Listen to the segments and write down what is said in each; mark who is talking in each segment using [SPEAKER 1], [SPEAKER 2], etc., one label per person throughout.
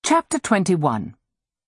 [SPEAKER 1] Chapter 21.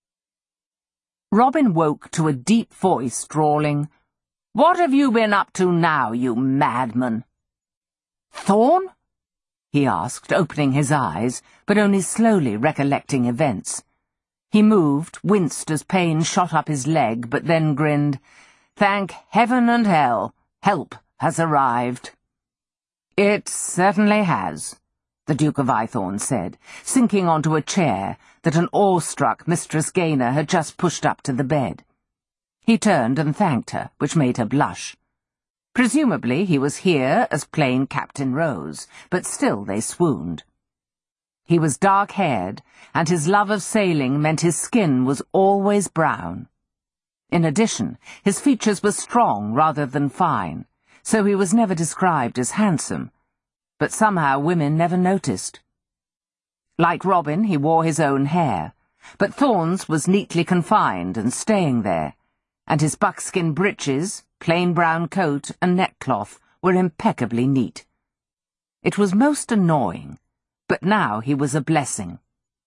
[SPEAKER 1] Robin woke to a deep voice drawling, "What have you been up to now, you madman?" "Thorn?" he asked, opening his eyes, but only slowly recollecting events. He moved, winced as pain shot up his leg, but then grinned, "Thank heaven and hell, help has arrived." "It certainly has," the Duke of Eyethorn said, sinking onto a chair that an awestruck Mistress Gaynor had just pushed up to the bed. He turned and thanked her, which made her blush. Presumably he was here as plain Captain Rose, but still they swooned. He was dark-haired, and his love of sailing meant his skin was always brown. In addition, his features were strong rather than fine, so he was never described as handsome, but somehow women never noticed. Like Robin, he wore his own hair, but Thorn's was neatly confined and staying there, and his buckskin breeches, plain brown coat, and neckcloth were impeccably neat. It was most annoying, but now he was a blessing.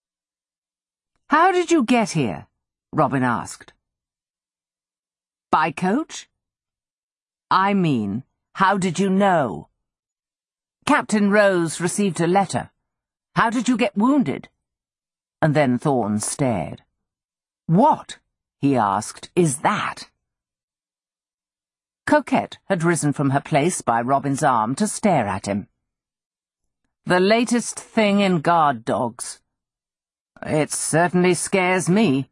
[SPEAKER 1] "How did you get here?" Robin asked. "By coach?" "I mean, how did you know?" "Captain Rose received a letter. How did you get wounded?" And then Thorn stared. "What," he asked, "is that?" Coquette had risen from her place by Robin's arm to stare at him. "The latest thing in guard dogs." "It certainly scares me."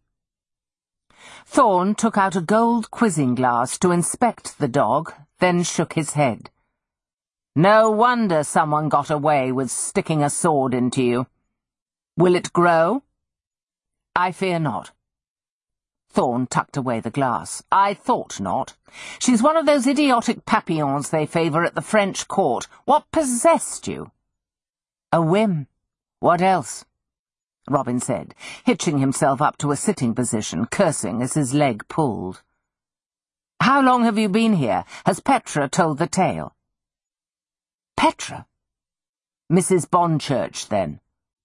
[SPEAKER 1] Thorn took out a gold quizzing glass to inspect the dog, then shook his head. "No wonder someone got away with sticking a sword into you. Will it grow?" "I fear not." Thorn tucked away the glass. "I thought not. She's one of those idiotic papillons they favour at the French court. What possessed you?" "A whim. What else?" Robin said, hitching himself up to a sitting position, cursing as his leg pulled. "How long have you been here? Has Petra told the tale?" "Petra?" "Mrs. Bonchurch, then."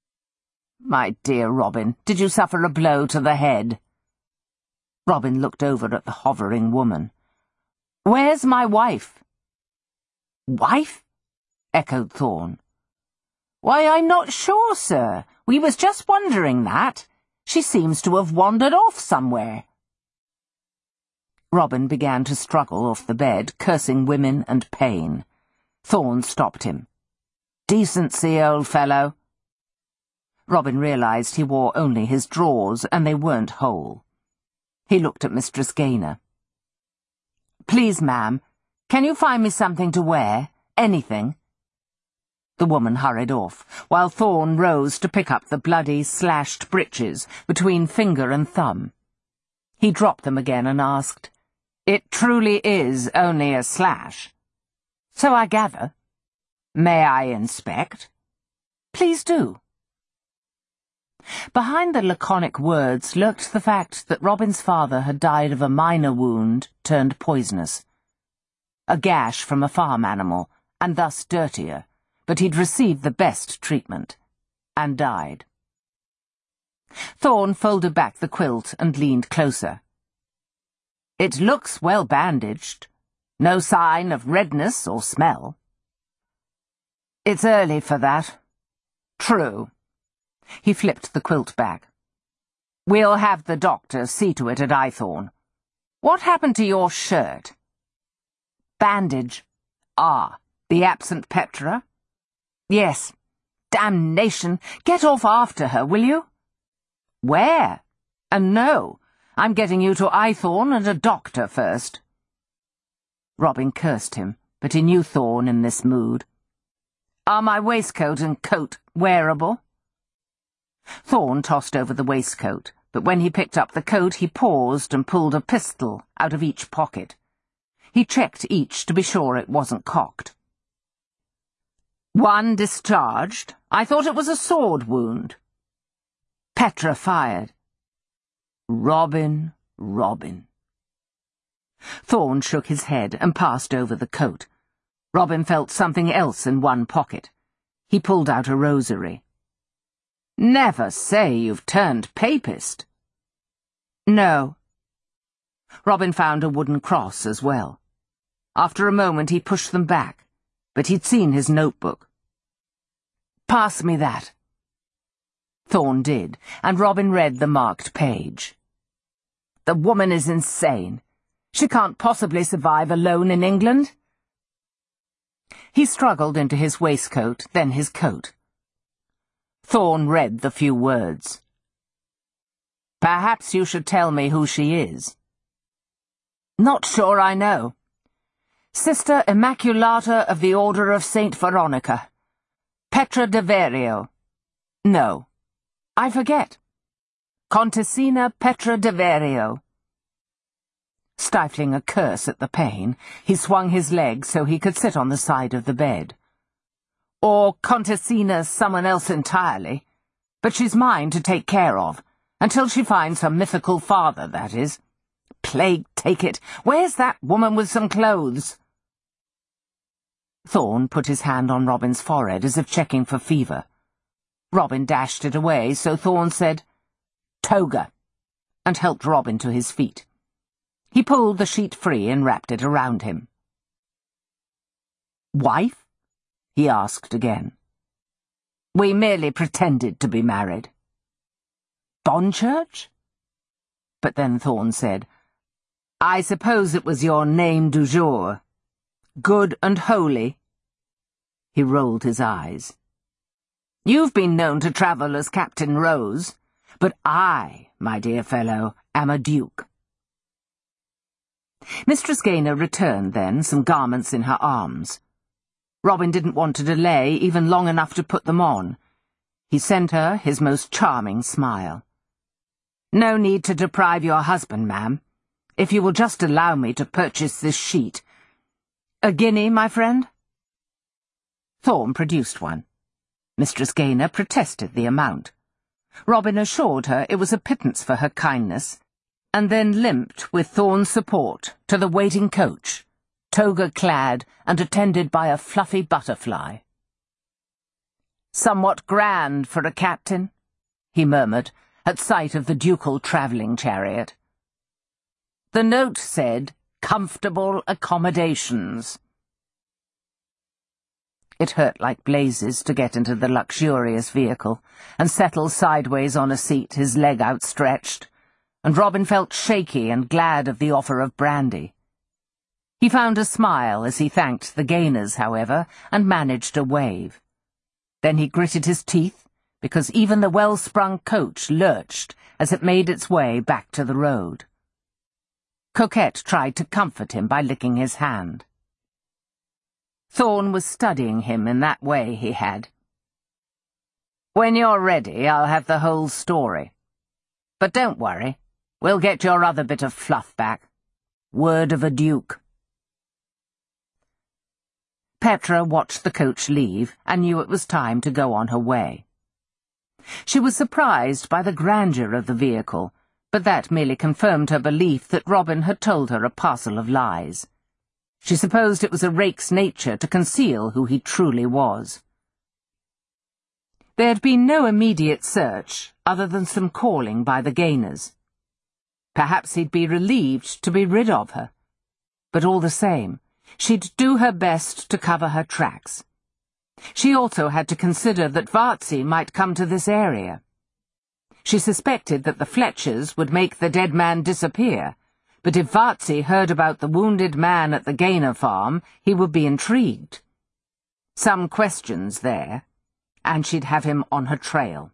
[SPEAKER 1] "My dear Robin, did you suffer a blow to the head?" Robin looked over at the hovering woman. "Where's my wife?" "Wife?" echoed Thorn. "Why, I'm not sure, sir. We was just wondering that. She seems to have wandered off somewhere." Robin began to struggle off the bed, cursing women and pain. Thorn stopped him. "Decency, old fellow." Robin realized he wore only his drawers, and they weren't whole. He looked at Mistress Gaynor. "Please, ma'am, can you find me something to wear? Anything?" The woman hurried off, while Thorn rose to pick up the bloody, slashed breeches between finger and thumb. He dropped them again and asked, "It truly is only a slash?" "So I gather." "May I inspect?" "Please do." Behind the laconic words lurked the fact that Robin's father had died of a minor wound turned poisonous. A gash from a farm animal, and thus dirtier, but he'd received the best treatment, and died. Thorn folded back the quilt and leaned closer. "It looks well bandaged. No sign of redness or smell." "It's early for that." "True." He flipped the quilt back. "We'll have the doctor see to it at Eyethorn. What happened to your shirt?" "Bandage." "Ah, the absent Petra?" "Yes." "Damnation! Get off after her, will you?" "Where?" "And no, I'm getting you to Eyethorn and a doctor first." Robin cursed him, but he knew Thorn in this mood. "Are my waistcoat and coat wearable?" Thorn tossed over the waistcoat, but when he picked up the coat he paused and pulled a pistol out of each pocket. He checked each to be sure it wasn't cocked. "One discharged? I thought it was a sword wound." "Petra fired." "Robin, Robin." Thorn shook his head and passed over the coat. Robin felt something else in one pocket. He pulled out a rosary. Never say you've turned papist. No. Robin found a wooden cross as well. After a moment he pushed them back, but he'd seen his notebook. Pass me that. Thorne did, and Robin read the marked page. The woman is insane. She can't possibly survive alone in England. He struggled into his waistcoat, then his coat. Thorne read the few words. Perhaps you should tell me who she is. Not sure I know. Sister Immaculata of the Order of Saint Veronica. Petra de Verio. No. I forget. Contessina Petra de Verio. Stifling a curse at the pain, he swung his legs so he could sit on the side of the bed. Or Contessina someone else entirely. But she's mine to take care of, until she finds her mythical father, that is. Plague take it, where's that woman with some clothes? Thorne put his hand on Robin's forehead as if checking for fever. Robin dashed it away, so Thorne said, Toga, and helped Robin to his feet. He pulled the sheet free and wrapped it around him. Wife? He asked again. We merely pretended to be married. Bonchurch? But then Thorne said, I suppose it was your name du jour. Good and holy. He rolled his eyes. You've been known to travel as Captain Rose, but I, my dear fellow, am a duke. Mistress Gaynor returned then, some garments in her arms. Robin didn't want to delay even long enough to put them on. He sent her his most charming smile. No need to deprive your husband, ma'am. If you will just allow me to purchase this sheet. A guinea, my friend? Thorne produced one. Mistress Gaynor protested the amount. Robin assured her it was a pittance for her kindness, and then limped with Thorne's support to the waiting coach, toga-clad and attended by a fluffy butterfly. Somewhat grand for a captain, he murmured, at sight of the ducal travelling chariot. The note said, comfortable accommodations. It hurt like blazes to get into the luxurious vehicle and settle sideways on a seat, his leg outstretched, and Robin felt shaky and glad of the offer of brandy. He found a smile as he thanked the Gaynors, however, and managed a wave. Then he gritted his teeth, because even the well-sprung coach lurched as it made its way back to the road. Coquette tried to comfort him by licking his hand. Thorne was studying him in that way he had. When you're ready, I'll have the whole story. But don't worry, we'll get your other bit of fluff back. Word of a duke. Petra watched the coach leave and knew it was time to go on her way. She was surprised by the grandeur of the vehicle, but that merely confirmed her belief that Robin had told her a parcel of lies. She supposed it was a rake's nature to conceal who he truly was. There had been no immediate search, other than some calling by the Gaynors. Perhaps he'd be relieved to be rid of her. But all the same, she'd do her best to cover her tracks. She also had to consider that Vartsy might come to this area. She suspected that the Fletchers would make the dead man disappear, but if Vartsy heard about the wounded man at the Gaynor farm, he would be intrigued. Some questions there, and she'd have him on her trail.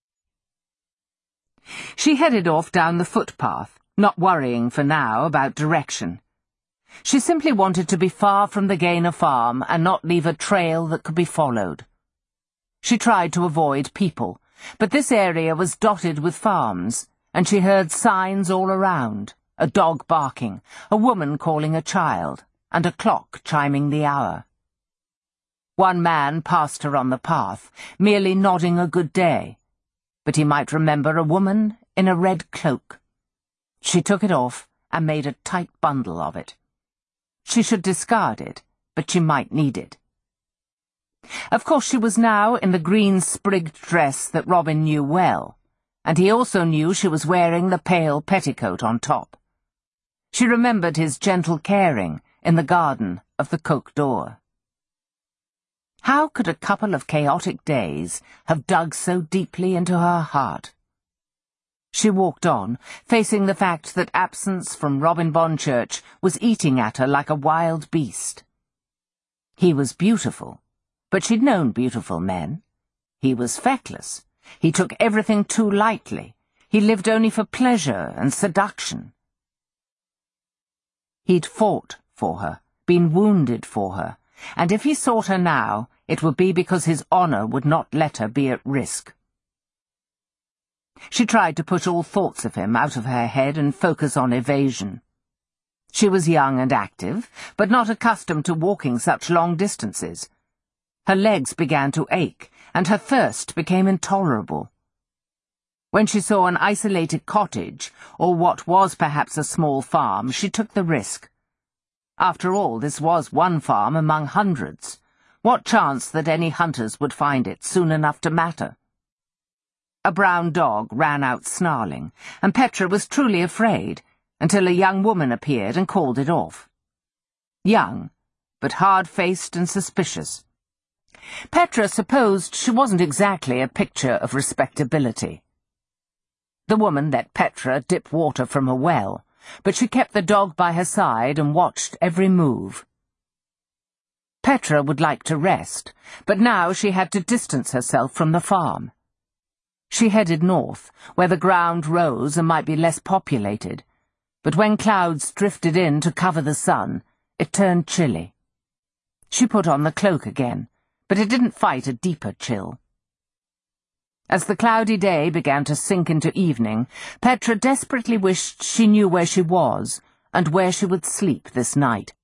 [SPEAKER 1] She headed off down the footpath, not worrying for now about direction. She simply wanted to be far from the Gaynor farm and not leave a trail that could be followed. She tried to avoid people, but this area was dotted with farms, and she heard signs all around, a dog barking, a woman calling a child, and a clock chiming the hour. One man passed her on the path, merely nodding a good day, but he might remember a woman in a red cloak. She took it off and made a tight bundle of it. She should discard it, but she might need it. Of course she was now in the green-sprigged dress that Robin knew well, and he also knew she was wearing the pale petticoat on top. She remembered his gentle caring in the garden of the Coq d'Or. How could a couple of chaotic days have dug so deeply into her heart? She walked on, facing the fact that absence from Robin Bonchurch was eating at her like a wild beast. He was beautiful, but she'd known beautiful men. He was feckless. He took everything too lightly. He lived only for pleasure and seduction. He'd fought for her, been wounded for her, and if he sought her now, it would be because his honour would not let her be at risk. She tried to push all thoughts of him out of her head and focus on evasion. She was young and active, but not accustomed to walking such long distances. Her legs began to ache, and her thirst became intolerable. When she saw an isolated cottage, or what was perhaps a small farm, she took the risk. After all, this was one farm among hundreds. What chance that any hunters would find it soon enough to matter? A brown dog ran out snarling, and Petra was truly afraid, until a young woman appeared and called it off. Young, but hard-faced and suspicious. Petra supposed she wasn't exactly a picture of respectability. The woman let Petra dip water from a well, but she kept the dog by her side and watched every move. Petra would like to rest, but now she had to distance herself from the farm. She headed north, where the ground rose and might be less populated, but when clouds drifted in to cover the sun, it turned chilly. She put on the cloak again, but it didn't fight a deeper chill. As the cloudy day began to sink into evening, Petra desperately wished she knew where she was and where she would sleep this night.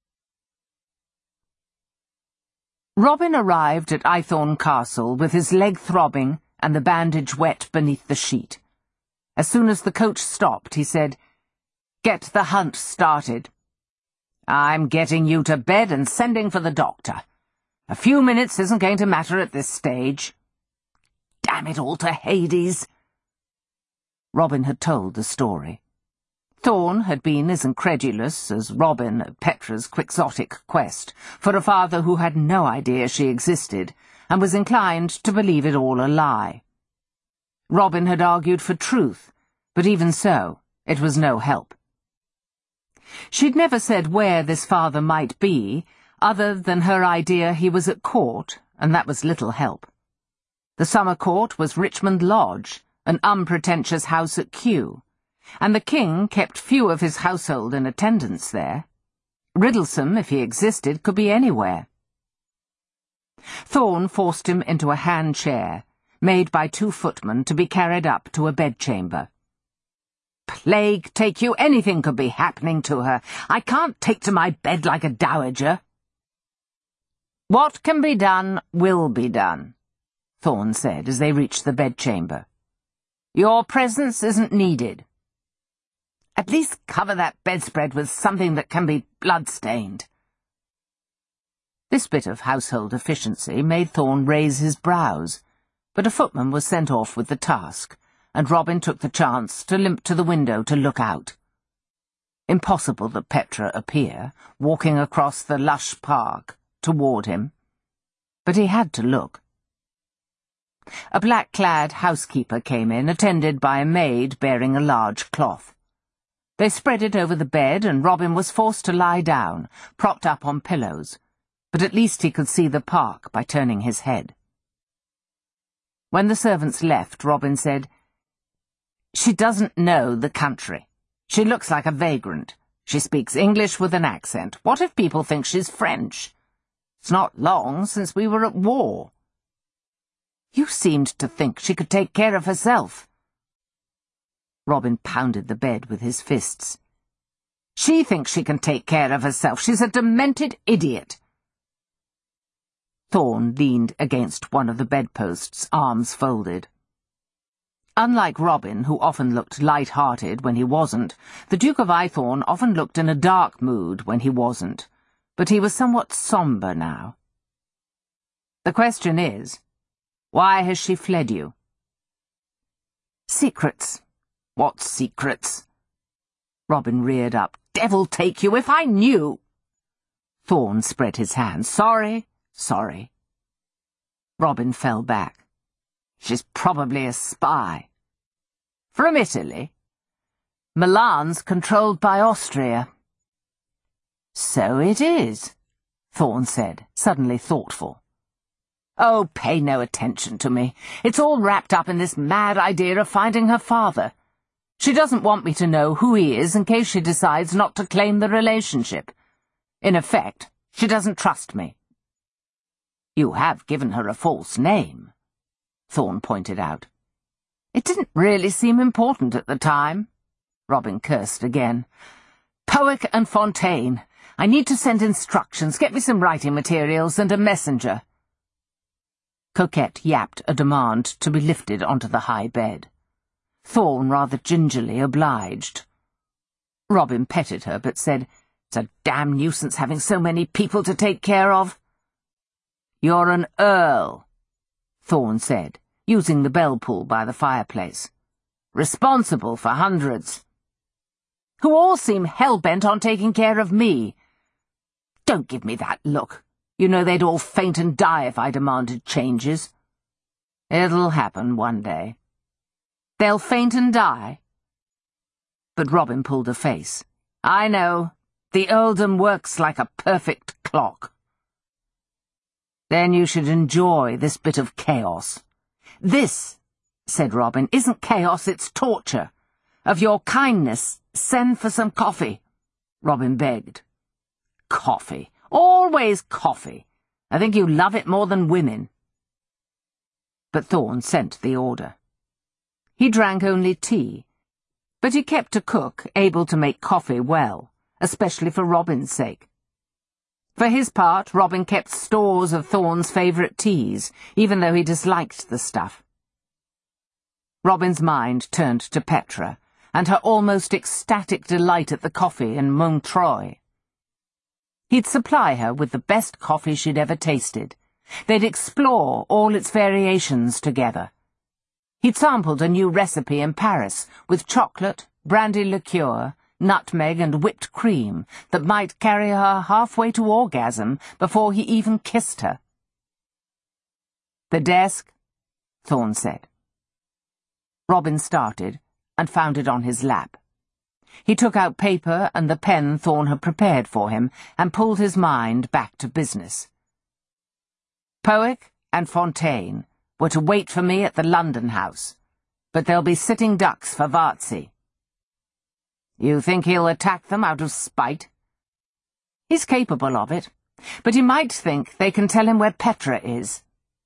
[SPEAKER 1] Robin arrived at Eyethorne Castle with his leg throbbing and the bandage wet beneath the sheet. As soon as the coach stopped, he said, "Get the hunt started." "I'm getting you to bed and sending for the doctor. A few minutes isn't going to matter at this stage." Damn it all to Hades! Robin had told the story. Thorn had been as incredulous as Robin at Petra's quixotic quest for a father who had no idea she existed, and was inclined to believe it all a lie. Robin had argued for truth, but even so, it was no help. She'd never said where this father might be, other than her idea he was at court, and that was little help. The summer court was Richmond Lodge, an unpretentious house at Kew, and the king kept few of his household in attendance there. Riddlesome, if he existed, could be anywhere. Thorn forced him into a hand chair, made by 2 footmen to be carried up to a bedchamber. "Plague take you, anything could be happening to her. I can't take to my bed like a dowager." "What can be done will be done," Thorn said as they reached the bedchamber. "Your presence isn't needed. At least cover that bedspread with something that can be blood-stained." This bit of household efficiency made Thorn raise his brows, but a footman was sent off with the task, and Robin took the chance to limp to the window to look out. Impossible that Petra appear, walking across the lush park toward him, but he had to look. A black-clad housekeeper came in, attended by a maid bearing a large cloth. They spread it over the bed, and Robin was forced to lie down, propped up on pillows, but at least he could see the park by turning his head. When the servants left, Robin said, "She doesn't know the country. She looks like a vagrant. She speaks English with an accent. What if people think she's French? It's not long since we were at war. You seemed to think she could take care of herself." Robin pounded the bed with his fists. "She thinks she can take care of herself. She's a demented idiot." Thorn leaned against one of the bedposts, arms folded. Unlike Robin, who often looked light-hearted when he wasn't, the Duke of Eyethorne often looked in a dark mood when he wasn't, but he was somewhat sombre now. The question is, why has she fled you? Secrets. What secrets? Robin reared up. Devil take you if I knew! Thorne spread his hands. Sorry, sorry. Robin fell back. She's probably a spy. From Italy. Milan's controlled by Austria. So it is, Thorne said, suddenly thoughtful. Oh, pay no attention to me. It's all wrapped up in this mad idea of finding her father. She doesn't want me to know who he is in case she decides not to claim the relationship. In effect, she doesn't trust me. You have given her a false name, Thorne pointed out. It didn't really seem important at the time. Robin cursed again. Powick and Fontaine. I need to send instructions. Get me some writing materials and a messenger. Coquette yapped a demand to be lifted onto the high bed. Thorne rather gingerly obliged. Robin petted her, but said, It's a damn nuisance having so many people to take care of. You're an earl, Thorne said, using the bell pull by the fireplace. Responsible for hundreds. Who all seem hell-bent on taking care of me. Don't give me that look. You know they'd all faint and die if I demanded changes. It'll happen one day. They'll faint and die? But Robin pulled a face. I know. The earldom works like a perfect clock. Then you should enjoy this bit of chaos. This, said Robin, isn't chaos, it's torture. Of your kindness, send for some coffee, Robin begged. Coffee. Always coffee. I think you love it more than women. But Thorne sent the order. He drank only tea, but he kept a cook able to make coffee well, especially for Robin's sake. For his part, Robin kept stores of Thorne's favourite teas, even though he disliked the stuff. Robin's mind turned to Petra, and her almost ecstatic delight at the coffee in Montreuil. He'd supply her with the best coffee she'd ever tasted. They'd explore all its variations together. He'd sampled a new recipe in Paris with chocolate, brandy liqueur, nutmeg and whipped cream that might carry her halfway to orgasm before he even kissed her. The desk, Thorne said. Robin started and found it on his lap. He took out paper and the pen Thorne had prepared for him and pulled his mind back to business. Powick and Fontaine were to wait for me at the London house, but they'll be sitting ducks for Varzi. You think he'll attack them out of spite? He's capable of it, but he might think they can tell him where Petra is.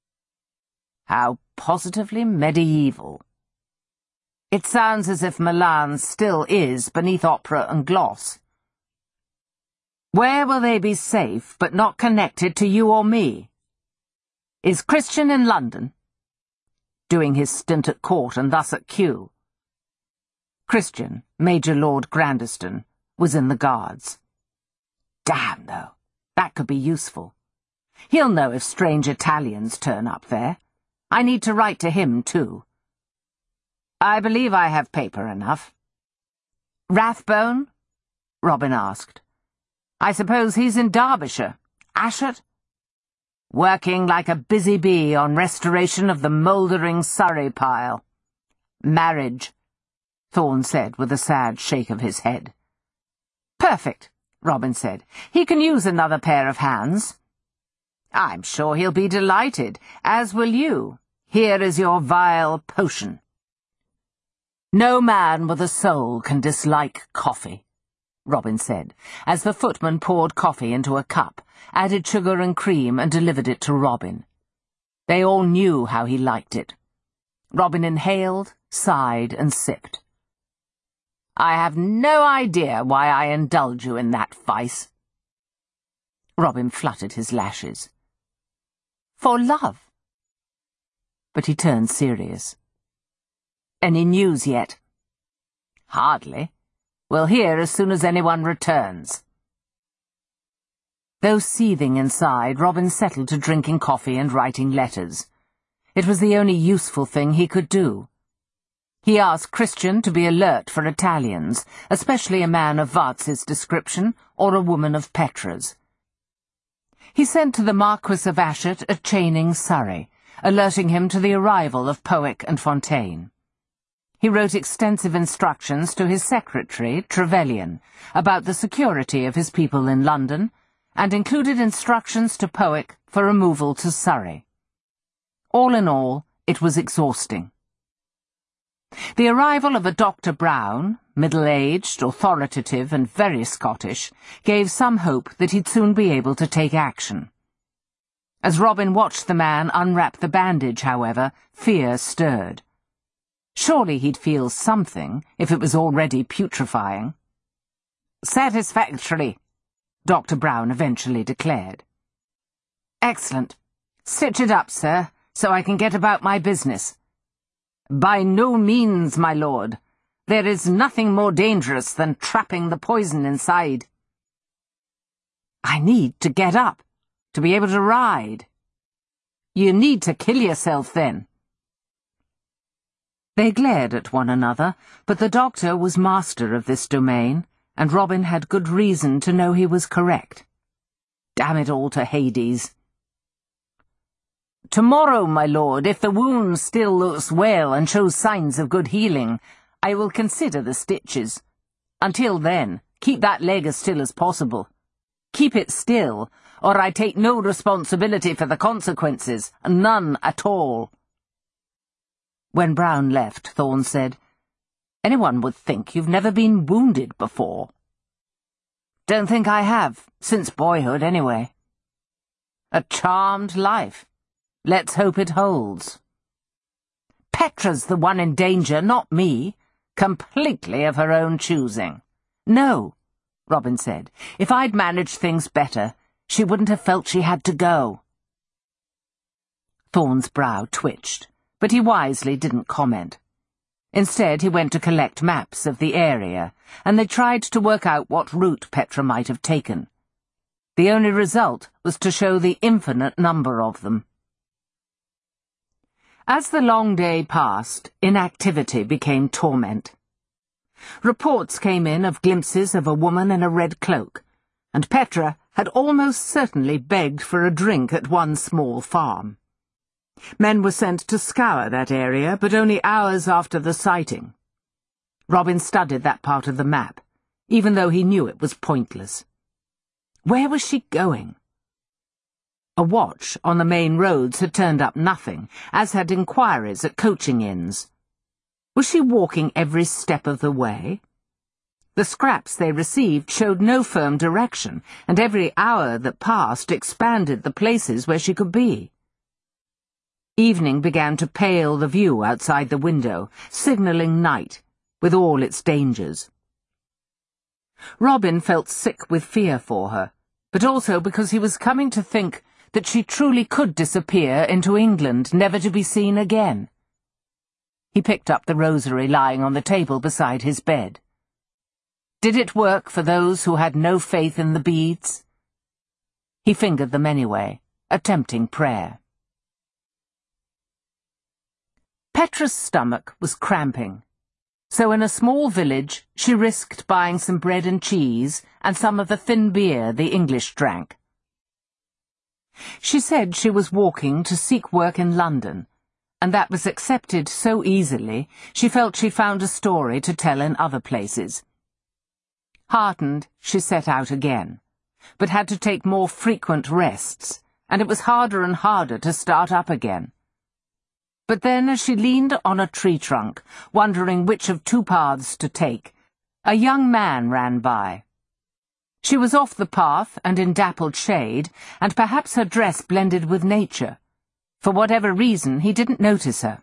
[SPEAKER 1] How positively medieval. It sounds as if Milan still is beneath opera and gloss. Where will they be safe but not connected to you or me? Is Christian in London? Doing his stint at court and thus at Kew. Christian, Major Lord Grandiston, was in the Guards. Damn, though, that could be useful. He'll know if strange Italians turn up there. I need to write to him, too. I believe I have paper enough. Rathbone? Robin asked. I suppose he's in Derbyshire. Ashett? Working like a busy bee on restoration of the mouldering Surrey pile. Marriage, Thorne said with a sad shake of his head. Perfect, Robin said. He can use another pair of hands. I'm sure he'll be delighted, as will you. Here is your vile potion. No man with a soul can dislike coffee, Robin said, as the footman poured coffee into a cup, added sugar and cream and delivered it to Robin. They all knew how he liked it. Robin inhaled, sighed, and sipped. I have no idea why I indulge you in that vice. Robin fluttered his lashes. For love. But he turned serious. Any news yet? Hardly. We'll hear as soon as anyone returns. Though seething inside, Robin settled to drinking coffee and writing letters. It was the only useful thing he could do. He asked Christian to be alert for Italians, especially a man of Varz's description or a woman of Petra's. He sent to the Marquis of Ashett at Chaining, Surrey, alerting him to the arrival of Powick and Fontaine. He wrote extensive instructions to his secretary, Trevelyan, about the security of his people in London, and included instructions to Powick for removal to Surrey. All in all, it was exhausting. The arrival of a Dr. Brown, middle-aged, authoritative, and very Scottish, gave some hope that he'd soon be able to take action. As Robin watched the man unwrap the bandage, however, fear stirred. Surely he'd feel something, if it was already putrefying. "Satisfactory," Dr. Brown eventually declared. "Excellent. Stitch it up, sir, so I can get about my business." "By no means, my lord. There is nothing more dangerous than trapping the poison inside." "I need to get up, to be able to ride." "You need to kill yourself, then." They glared at one another, but the doctor was master of this domain, and Robin had good reason to know he was correct. Damn it all to Hades. "Tomorrow, my lord, if the wound still looks well and shows signs of good healing, I will consider the stitches. Until then, keep that leg as still as possible. Keep it still, or I take no responsibility for the consequences, none at all." When Brown left, Thorne said, "Anyone would think you've never been wounded before." "Don't think I have, since boyhood, anyway." "A charmed life. Let's hope it holds." "Petra's the one in danger, not me. Completely of her own choosing." "No," Robin said. "If I'd managed things better, she wouldn't have felt she had to go." Thorne's brow twitched, but he wisely didn't comment. Instead, he went to collect maps of the area, and they tried to work out what route Petra might have taken. The only result was to show the infinite number of them. As the long day passed, inactivity became torment. Reports came in of glimpses of a woman in a red cloak, and Petra had almost certainly begged for a drink at one small farm. Men were sent to scour that area, but only hours after the sighting. Robin studied that part of the map, even though he knew it was pointless. Where was she going? A watch on the main roads had turned up nothing, as had inquiries at coaching inns. Was she walking every step of the way? The scraps they received showed no firm direction, and every hour that passed expanded the places where she could be. Evening began to pale the view outside the window, signalling night, with all its dangers. Robin felt sick with fear for her, but also because he was coming to think that she truly could disappear into England, never to be seen again. He picked up the rosary lying on the table beside his bed. Did it work for those who had no faith in the beads? He fingered them anyway, attempting prayer. Petra's stomach was cramping, so in a small village she risked buying some bread and cheese and some of the thin beer the English drank. She said she was walking to seek work in London, and that was accepted so easily she felt she found a story to tell in other places. Heartened, she set out again, but had to take more frequent rests, and it was harder and harder to start up again. But then, as she leaned on a tree trunk, wondering which of two paths to take, a young man ran by. She was off the path and in dappled shade, and perhaps her dress blended with nature. For whatever reason, he didn't notice her.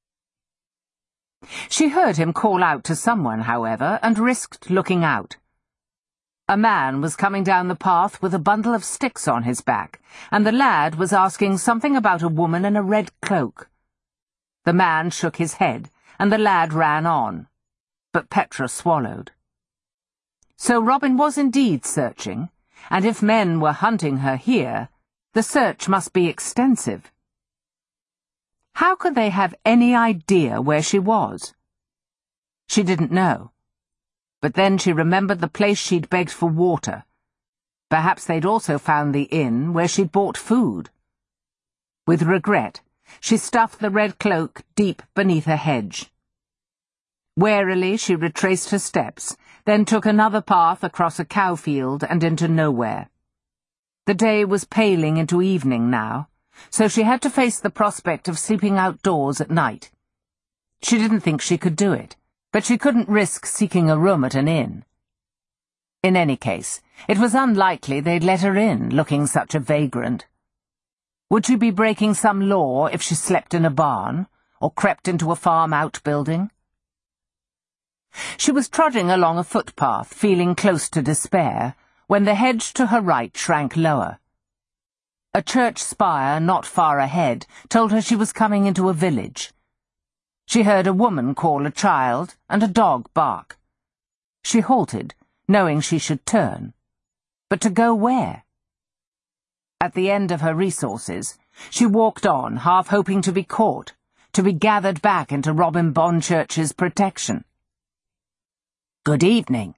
[SPEAKER 1] She heard him call out to someone, however, and risked looking out. A man was coming down the path with a bundle of sticks on his back, and the lad was asking something about a woman in a red cloak. The man shook his head, and the lad ran on, but Petra swallowed. So Robin was indeed searching, and if men were hunting her here, the search must be extensive. How could they have any idea where she was? She didn't know. But then she remembered the place she'd begged for water. Perhaps they'd also found the inn where she'd bought food. With regret, she stuffed the red cloak deep beneath a hedge. Warily she retraced her steps, then took another path across a cow field and into nowhere. The day was paling into evening now, so she had to face the prospect of sleeping outdoors at night. She didn't think she could do it, but she couldn't risk seeking a room at an inn. In any case, it was unlikely they'd let her in, looking such a vagrant. Would she be breaking some law if she slept in a barn, or crept into a farm outbuilding? She was trudging along a footpath, feeling close to despair, when the hedge to her right shrank lower. A church spire not far ahead told her she was coming into a village. She heard a woman call a child and a dog bark. She halted, knowing she should turn. But to go where? At the end of her resources, she walked on, half hoping to be caught, to be gathered back into Robin Bonchurch's protection. "Good evening."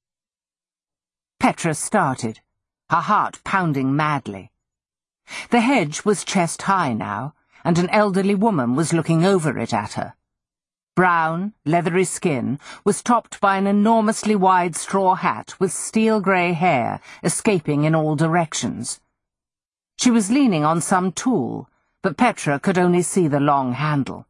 [SPEAKER 1] Petra started, her heart pounding madly. The hedge was chest-high now, and an elderly woman was looking over it at her. Brown, leathery skin was topped by an enormously wide straw hat with steel-grey hair escaping in all directions. She was leaning on some tool, but Petra could only see the long handle.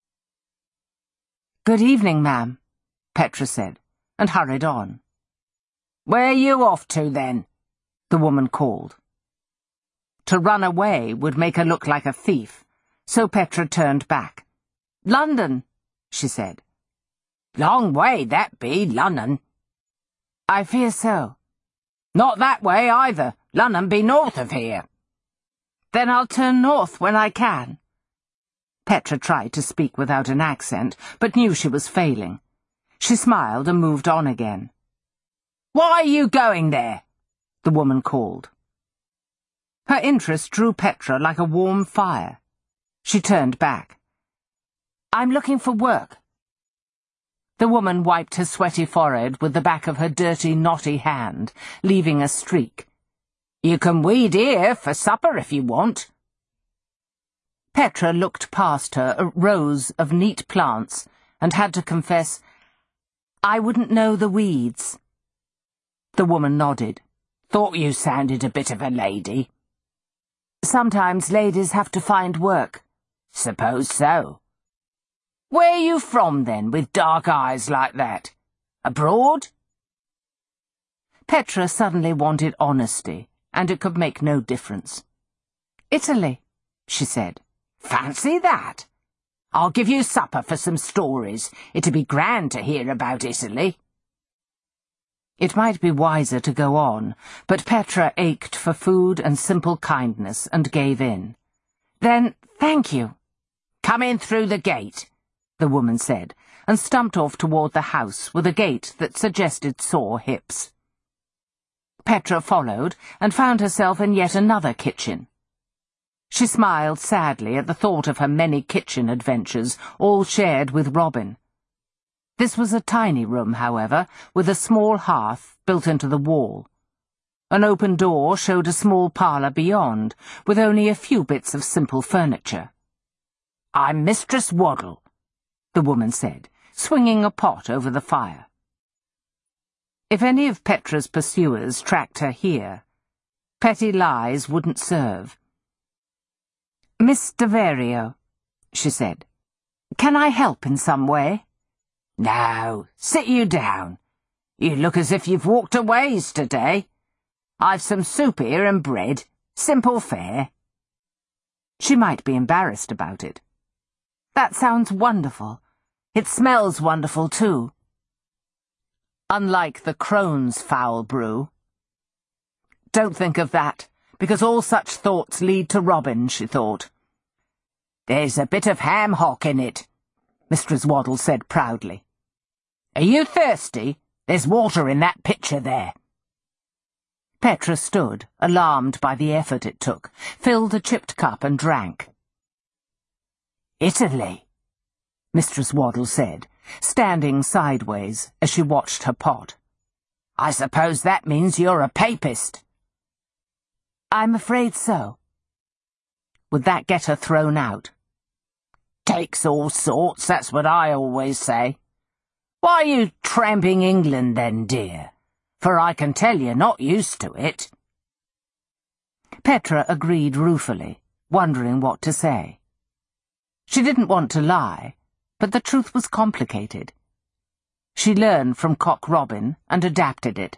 [SPEAKER 1] "Good evening, ma'am," Petra said, and hurried on. "Where are you off to, then?" the woman called. To run away would make her look like a thief, so Petra turned back. "London," she said. "Long way that be, Lunnon." "I fear so." "Not that way either. Lunnon be north of here." "Then I'll turn north when I can." Petra tried to speak without an accent, but knew she was failing. She smiled and moved on again. "Why are you going there?" the woman called. Her interest drew Petra like a warm fire. She turned back. "I'm looking for work." The woman wiped her sweaty forehead with the back of her dirty, knotty hand, leaving a streak. "You can weed here for supper if you want." Petra looked past her at rows of neat plants and had to confess, "I wouldn't know the weeds." The woman nodded. "Thought you sounded a bit of a lady." "Sometimes ladies have to find work." "Suppose so." "Where are you from, then, with dark eyes like that? Abroad?" Petra suddenly wanted honesty, and it could make no difference. "Italy," she said. "Fancy that! I'll give you supper for some stories. It'd be grand to hear about Italy." It might be wiser to go on, but Petra ached for food and simple kindness and gave in. "Then, thank you." "Come in through the gate," the woman said, and stumped off toward the house with a gait that suggested sore hips. Petra followed and found herself in yet another kitchen. She smiled sadly at the thought of her many kitchen adventures, all shared with Robin. This was a tiny room, however, with a small hearth built into the wall. An open door showed a small parlour beyond, with only a few bits of simple furniture. "I'm Mistress Waddle," the woman said, swinging a pot over the fire. If any of Petra's pursuers tracked her here, petty lies wouldn't serve. "Miss Deverio," she said, "can I help in some way?" "No, sit you down. You look as if you've walked a ways today. I've some soup here and bread, simple fare." She might be embarrassed about it. "That sounds wonderful. It smells wonderful, too." Unlike the crone's foul brew. "Don't think of that, because all such thoughts lead to Robin," she thought. "There's a bit of ham hock in it," Mistress Waddle said proudly. "Are you thirsty? There's water in that pitcher there." Petra stood, alarmed by the effort it took, filled a chipped cup and drank. "Italy," Mistress Waddle said, standing sideways as she watched her pot. "I suppose that means you're a papist." "I'm afraid so." Would that get her thrown out? "Takes all sorts, that's what I always say. Why are you tramping England then, dear? For I can tell you're not used to it." Petra agreed ruefully, wondering what to say. She didn't want to lie, but the truth was complicated. She learned from Cock Robin and adapted it.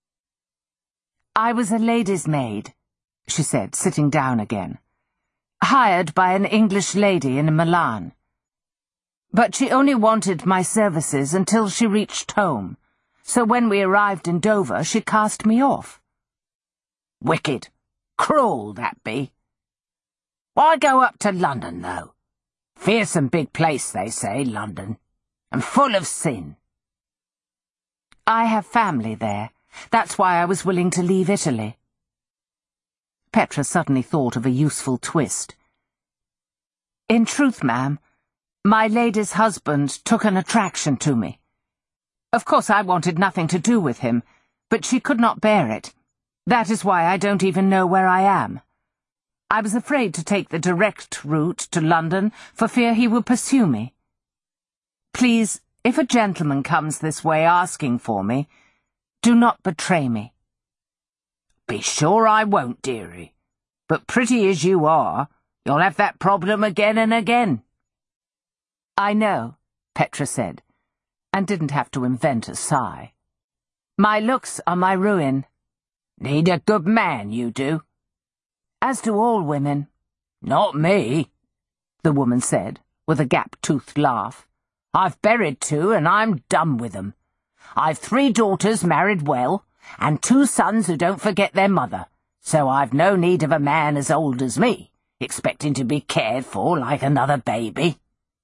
[SPEAKER 1] "I was a lady's maid," she said, sitting down again, "hired by an English lady in Milan. But she only wanted my services until she reached home, so when we arrived in Dover she cast me off." "Wicked. Cruel, that be. Why go up to London, though? Fearsome big place, they say, London, and full of sin." "I have family there. That's why I was willing to leave Italy." Petra suddenly thought of a useful twist. "In truth, ma'am, my lady's husband took an attraction to me. Of course I wanted nothing to do with him, but she could not bear it. That is why I don't even know where I am. I was afraid to take the direct route to London for fear he would pursue me. Please, if a gentleman comes this way asking for me, do not betray me." "Be sure I won't, dearie. But pretty as you are, you'll have that problem again and again." "I know," Petra said, and didn't have to invent a sigh. "My looks are my ruin." "Need a good man, you do." "As do all women." "Not me," the woman said, with a gap-toothed laugh. "I've buried two, and I'm done with them. I've 3 daughters married well, and 2 sons who don't forget their mother, so I've no need of a man as old as me, expecting to be cared for like another baby."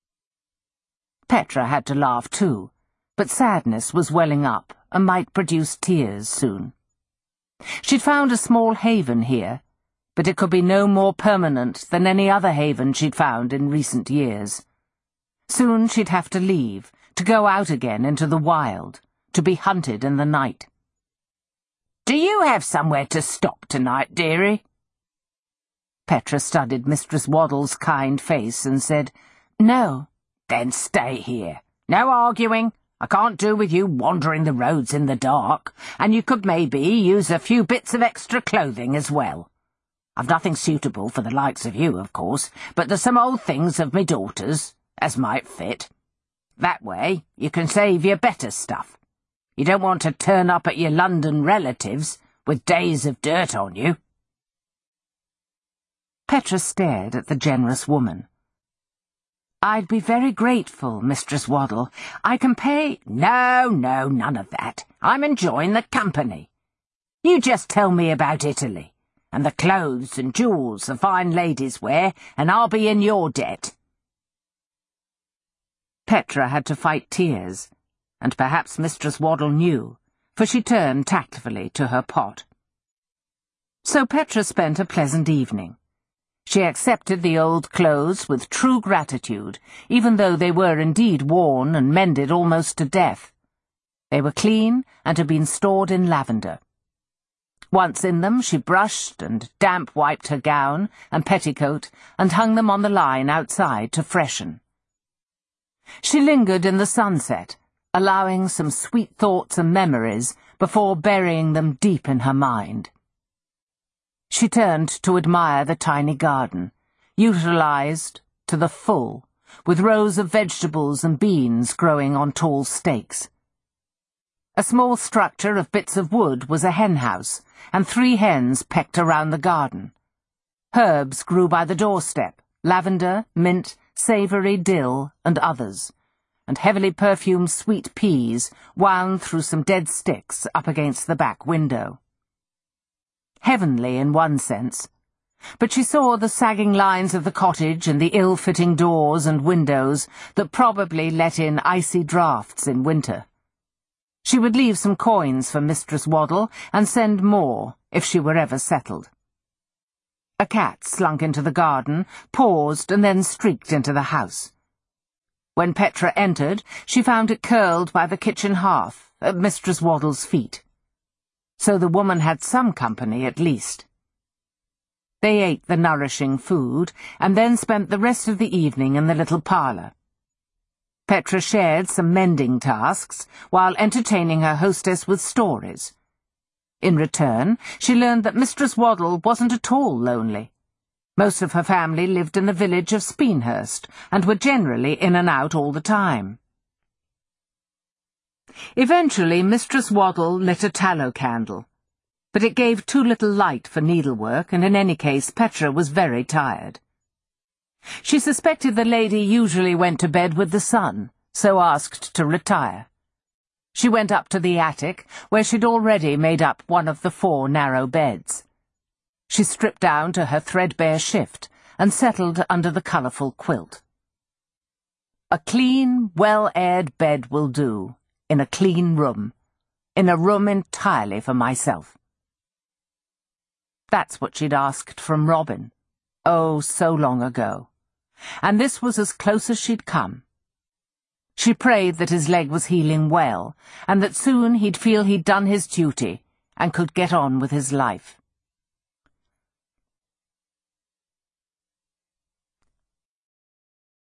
[SPEAKER 1] Petra had to laugh too, but sadness was welling up and might produce tears soon. She'd found a small haven here, but it could be no more permanent than any other haven she'd found in recent years. Soon she'd have to leave, to go out again into the wild, to be hunted in the night. "Do you have somewhere to stop tonight, dearie?" Petra studied Mistress Waddle's kind face and said, "No." "Then stay here. No arguing. I can't do with you wandering the roads in the dark, and you could maybe use a few bits of extra clothing as well. I've nothing suitable for the likes of you, of course, but there's some old things of me daughter's, as might fit. That way you can save your better stuff. You don't want to turn up at your London relatives with days of dirt on you." Petra stared at the generous woman. "I'd be very grateful, Mistress Waddle. I can pay—" No, none of that. I'm enjoying the company. You just tell me about Italy, and the clothes and jewels the fine ladies wear, and I'll be in your debt." Petra had to fight tears, and perhaps Mistress Waddle knew, for she turned tactfully to her pot. So Petra spent a pleasant evening. She accepted the old clothes with true gratitude, even though they were indeed worn and mended almost to death. They were clean and had been stored in lavender. Once in them, she brushed and damp-wiped her gown and petticoat and hung them on the line outside to freshen. She lingered in the sunset, allowing some sweet thoughts and memories before burying them deep in her mind. She turned to admire the tiny garden, utilized to the full, with rows of vegetables and beans growing on tall stakes. A small structure of bits of wood was a hen-house, and 3 hens pecked around the garden. Herbs grew by the doorstep, lavender, mint, savoury dill, and others, and heavily perfumed sweet peas wound through some dead sticks up against the back window. Heavenly in one sense, but she saw the sagging lines of the cottage and the ill-fitting doors and windows that probably let in icy draughts in winter. She would leave some coins for Mistress Waddle and send more if she were ever settled. A cat slunk into the garden, paused, and then streaked into the house. When Petra entered, she found it curled by the kitchen hearth, at Mistress Waddle's feet. So the woman had some company at least. They ate the nourishing food, and then spent the rest of the evening in the little parlour. Petra shared some mending tasks, while entertaining her hostess with stories. In return, she learned that Mistress Waddle wasn't at all lonely. Most of her family lived in the village of Speenhurst, and were generally in and out all the time. Eventually, Mistress Waddle lit a tallow candle, but it gave too little light for needlework, and in any case Petra was very tired. She suspected the lady usually went to bed with the sun, so asked to retire. She went up to the attic, where she'd already made up one of the 4 narrow beds. She stripped down to her threadbare shift and settled under the colourful quilt. A clean, well-aired bed will do, in a clean room, in a room entirely for myself. That's what she'd asked from Robin, oh, so long ago, and this was as close as she'd come. She prayed that his leg was healing well, and that soon he'd feel he'd done his duty and could get on with his life.